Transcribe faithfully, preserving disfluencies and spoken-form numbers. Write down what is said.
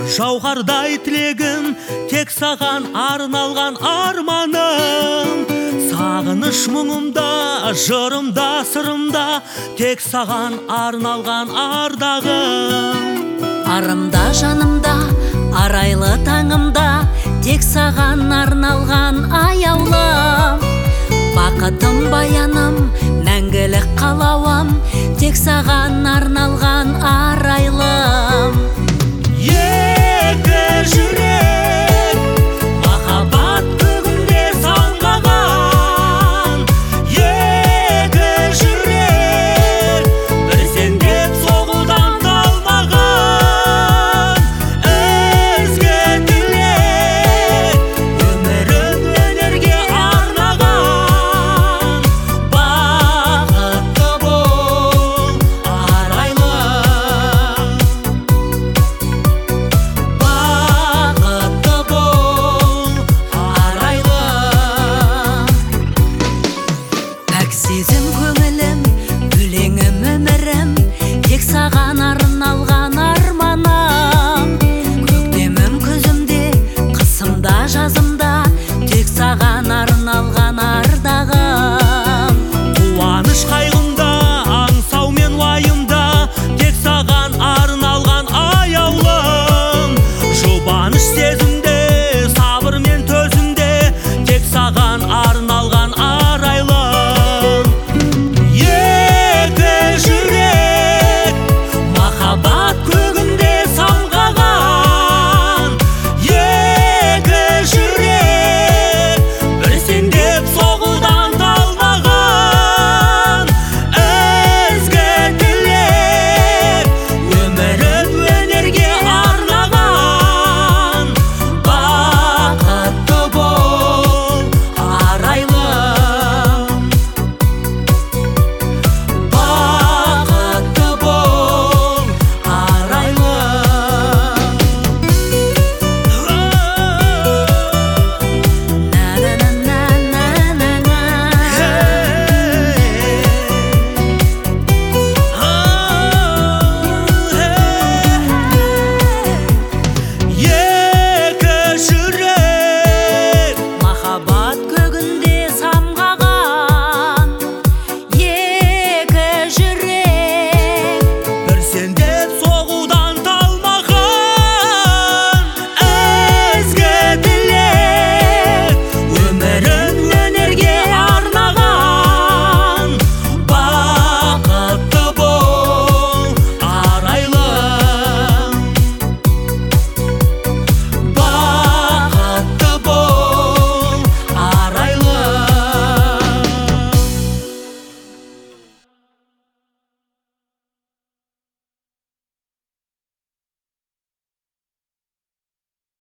жауһардай тілегім, тек саған арналған арманым. Сағыныш мұңымда, жырымда, сырымда, тек саған арналған ардағым. Арымда, жанымда, арайлы таңымда, тек саған арналған аяулым. Бақытым, баяным, мәңгілік қалауым, тек саған арналған арайлым. Екі жүрек махаббат көгінде самғаған, екі жүрек бір сен деп соғудан талмаған. Ізгі тілек өмірін өнерге арнаған, бақытты бол арайлым. Сезім көңілім, өлеңім өмірім, тек саған арналған арманым. Көктемім күзімде, қысымда жазымда, тек саған арналған ардағым. Қуаныш қайғымда, аңсау мен уайымда, тек саған арналған аяулым. Жұбаныш сезім